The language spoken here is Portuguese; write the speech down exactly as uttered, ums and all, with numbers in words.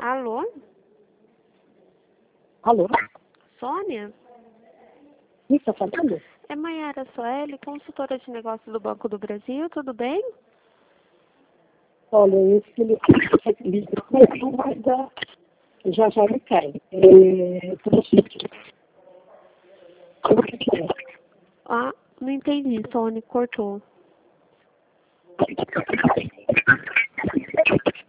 Alô? Alô? Sônia? Quem está falando? É Maiara Soeli, consultora de negócios do Banco do Brasil, tudo bem? Olha, esse que ele ele não vai dar, já já ele cai. É, como que é? Ah, não entendi, Sônia, cortou.